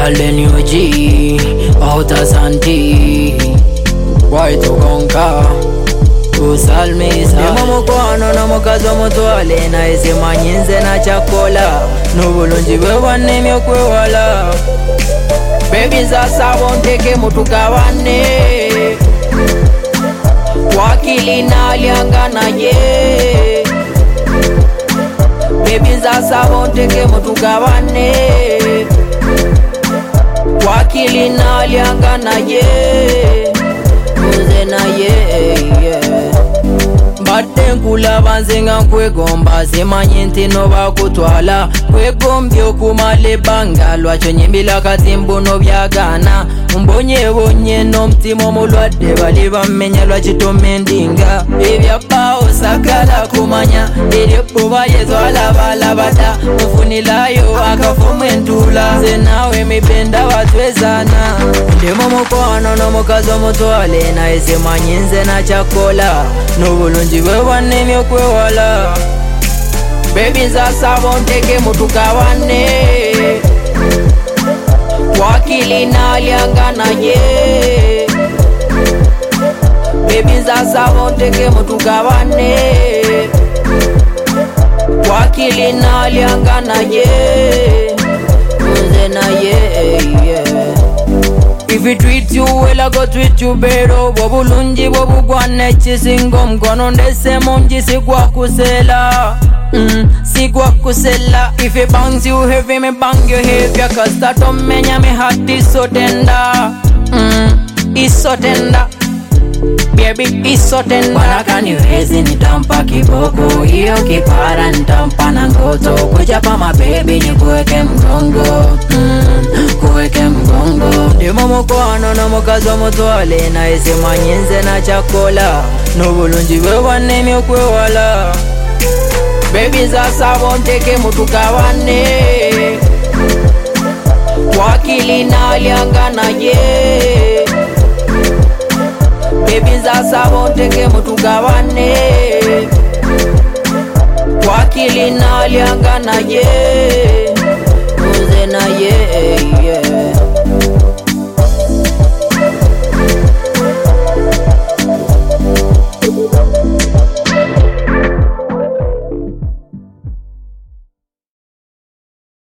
Darling UG, Outer Santi, White Ogonka, Usalmisa. Nemo mukwano na mukazo mutwale na ese manyinze na chakola. Nubulunji wewa nemyo kwewala. Baby sasa wonteke mutukawane. Wakili na liangana ye. Baby sasa wonteke mutukawane. Wakili na liangana ye. Muze na ye. Batenkula banzenga kwegomba semanyinti no bakutwala kwegombyo kumale banga lwacho nyimbila katimbo no byagana mbonye bonye no mtimo mulwadde bali bamenya lwachitomentinga ebyabbawo sakala kumanya eryebbuba yezwala balabada mufunilayo akafumu entula ze nawe mipenda batwezana ndemo mukwano n'omukazi omutwale naye semanyinze na chakola n'obulungi wewa nemyo kwewala Baby sasa wonteke mutukawane Wakili na liangana ye Baby sasa wonteke mutukawane Wakili na liangana ye Muze na ye If we treat you well, I go treat you better. Wabulunji wabugwane chisingo mkono ndese momji sigwa kusela sigwa kusela. If it bangs you heavy, me bang you heavy. Cause that don't menya me heart is so tender. It's so tender. Baby, it's so tender. Wanaka niwezi nitampa kiboko. Iyo kipara nitampa na ngoto. Kuja pa ma baby ni kuweke mgongo. Kuweke mgongo. Ndimo mukwano na mukazo mutwale na ese manyinze na chakola. Nubulunji wewa nemyo kwewala Baby sasa wonteke mutukawane Wakili na liangana ye Baby sasa wonteke mutukawane Wakili na liangana ye Muze na ye